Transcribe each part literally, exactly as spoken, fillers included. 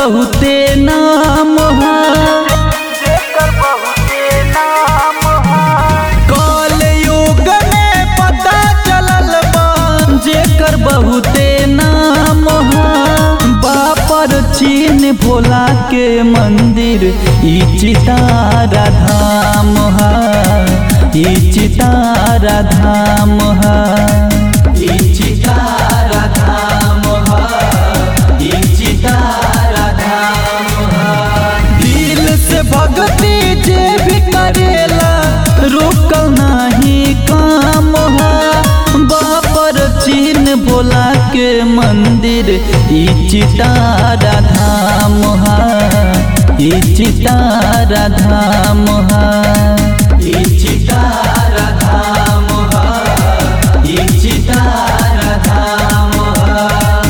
बहुते नाम हा, जेकर बहुते नाम हा। कल युग में पता चलल बा जेकर बहुते नाम हा। बापर चीन भोला के मंदिर ई चितारा धाम हा, ई चितारा धाम हा, ई चितारा धाम हा, ई चितारा धाम हा। दिल से भक्ति जे भी करेला रुकल नाही काम हा। बापर चीन भोला के मंदिर ई चितारा धाम हा, ई चितारा धाम हा, ई चितारा धाम हा, ई चितारा धाम हा।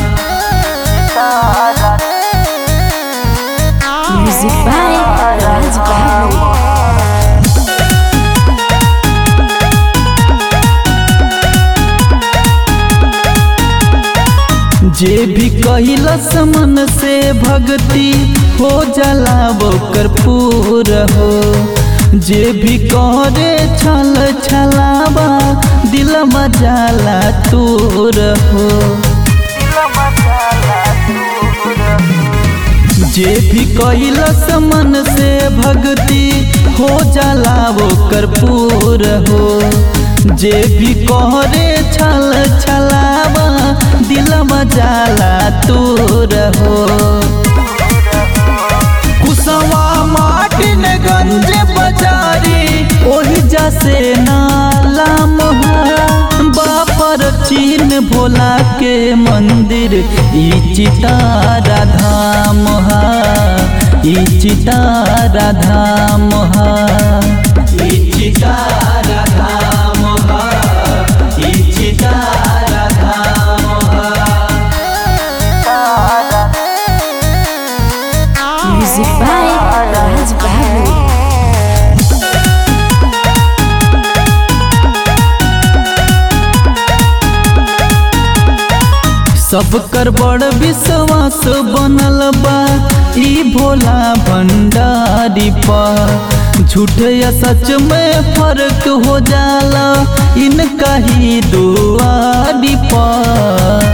Music by Raj Bahari. जे भी कहिलस मन से भक्ति हो जाला ओकर पूर हो। जे भी करे छल छलावा दिल मजाला तूर हो। जे भी कहिलस मन से भक्ति हो जाला ओकर पूर हो। जे भी करे छल छलावा दिल मजाला तूर हो। कुसवा माटिन गंज बाजारी ओहि जैसे नाला मोहा। बापर चीन भोला के मंदिर ई चितारा धाम हा, ई चितारा धाम हा, ई चितारा धाम हा, ई चितारा धाम हा। Music by Raj Bahari. सब कर बड़ विश्वास बनल बा ई भोला भंडारी पर। झूठ या सच में फर्क हो जाला इनका ही दुआरी पर।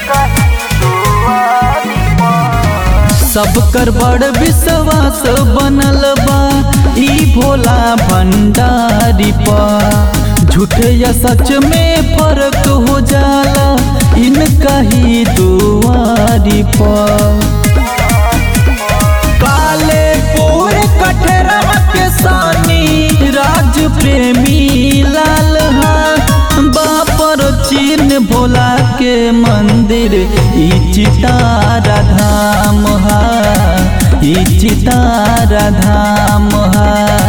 सब कर बड़ विश्वास बनल बा ई भोला भंडारी पर। झूठ या सच में फर्क हो जाला इनका ही दुआरी पर। काले पूर कठरवा के सानी राज प्रेमी लाल हा। बापर चीन भोला के मंदिर ई चितारा धाम हा, ई चितारा धाम हा।